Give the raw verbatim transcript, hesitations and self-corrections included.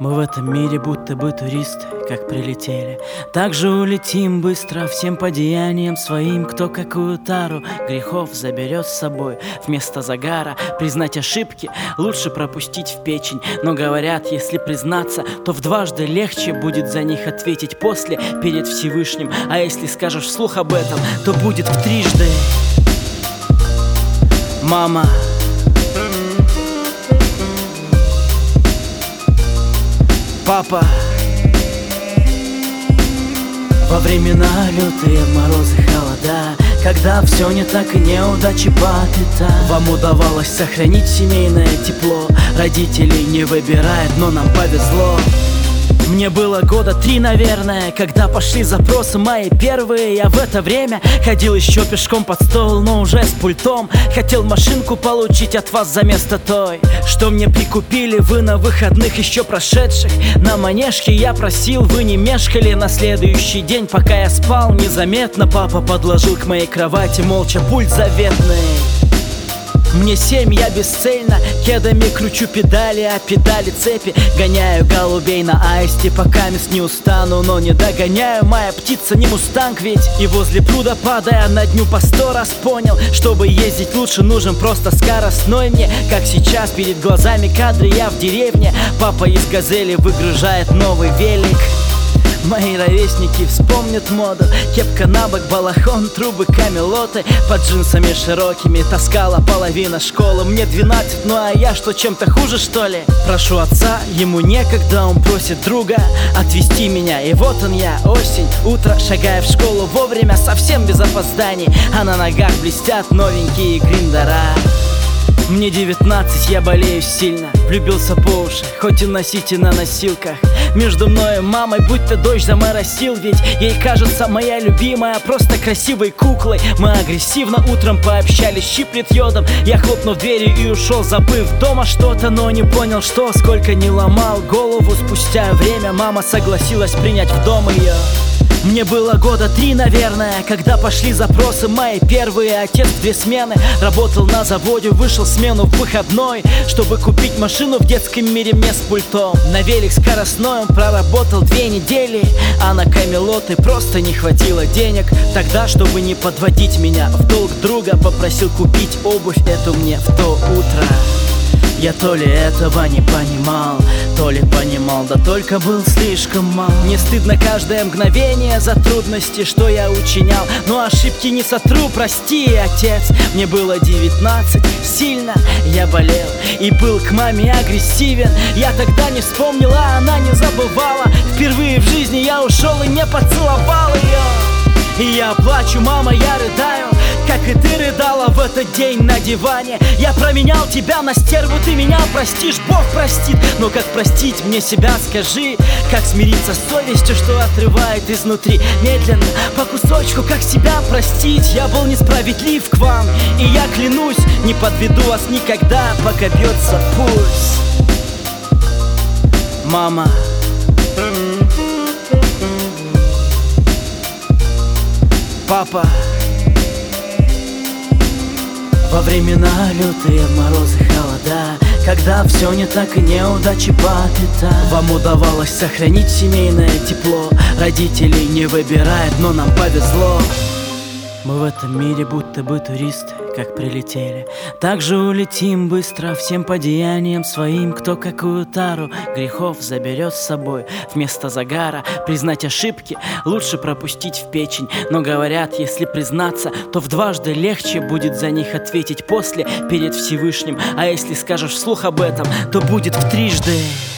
Мы в этом мире будто бы туристы, как прилетели. Так же улетим быстро всем по деяниям своим. Кто какую тару грехов заберет с собой. Вместо загара признать ошибки лучше пропустить в печень. Но говорят, если признаться, то в дважды легче будет за них ответить после перед Всевышним. А если скажешь вслух об этом, то будет в трижды. Мама, папа, во времена лютые морозы, холода, когда все не так и неудачи по пятам, вам удавалось сохранить семейное тепло. Родителей не выбирает, но нам повезло. Мне было года три, наверное, когда пошли запросы мои первые. Я в это время ходил еще пешком под стол, но уже с пультом. Хотел машинку получить от вас за место той, что мне прикупили вы на выходных еще прошедших. На манежке я просил, вы не мешкали. На следующий день, пока я спал, незаметно папа подложил к моей кровати молча пульт заветный. Мне семь, я бесцельно кедами кручу педали, а педали цепи. Гоняю голубей на аисте, пока мест не устану, но не догоняю. Моя птица не мустанг ведь. И возле пруда, падая на дню, по сто раз понял, чтобы ездить лучше, нужен просто скоростной. Мне, как сейчас, перед глазами кадры, я в деревне. Папа из газели выгружает новый велик. Мои ровесники вспомнят моду. Кепка на бок, балахон, трубы, камелоты. Под джинсами широкими таскала половина школы. Мне двенадцать, ну а я что, чем-то хуже, что ли? Прошу отца, ему некогда, он просит друга отвезти меня. И вот он я, осень, утро, шагая в школу вовремя, совсем без опозданий. А на ногах блестят новенькие гриндера. Мне девятнадцать, я болею сильно, влюбился по уши, хоть и носить и на носилках. Между мной и мамой будто дождь заморосил, ведь ей кажется моя любимая просто красивой куклой. Мы агрессивно утром пообщались, щиплет йодом. Я хлопнув дверью и ушел, забыв дома что-то, но не понял что. Сколько не ломал голову, спустя время мама согласилась принять в дом ее. Мне было года три, наверное, когда пошли запросы мои первые. Отец в две смены работал на заводе, вышел в смену в выходной, чтобы купить машину в детском мире мне с пультом. На велик скоростной он проработал две недели, а на камелоты просто не хватило денег. Тогда, чтобы не подводить меня в долг друга, попросил купить обувь эту мне в то утро. Я то ли этого не понимал, то ли понимал, да только был слишком мал. Мне стыдно каждое мгновение за трудности, что я учинял, но ошибки не сотру, прости, отец. Мне было девятнадцать, сильно я болел и был к маме агрессивен. Я тогда не вспомнил, а она не забывала. Впервые в жизни я ушел и не поцеловал ее. И я плачу, мама, я рыдаю, как и ты рыдала в этот день на диване. Я променял тебя на стерву, ты меня простишь, Бог простит. Но как простить мне себя, скажи? Как смириться с совестью, что отрывает изнутри? Медленно, по кусочку, как себя простить? Я был несправедлив к вам, и я клянусь, не подведу вас никогда, пока бьется пульс. Мама, папа, во времена лютые морозы, холода, когда все не так и неудачи по пятам, вам удавалось сохранить семейное тепло. Родителей не выбирает, но нам повезло. Мы в этом мире будто бы туристы, как прилетели. Так же улетим быстро всем по деяниям своим. Кто какую тару грехов заберет с собой. Вместо загара признать ошибки лучше пропустить в печень. Но говорят, если признаться, то в дважды легче будет за них ответить после перед Всевышним. А если скажешь вслух об этом, то будет в трижды.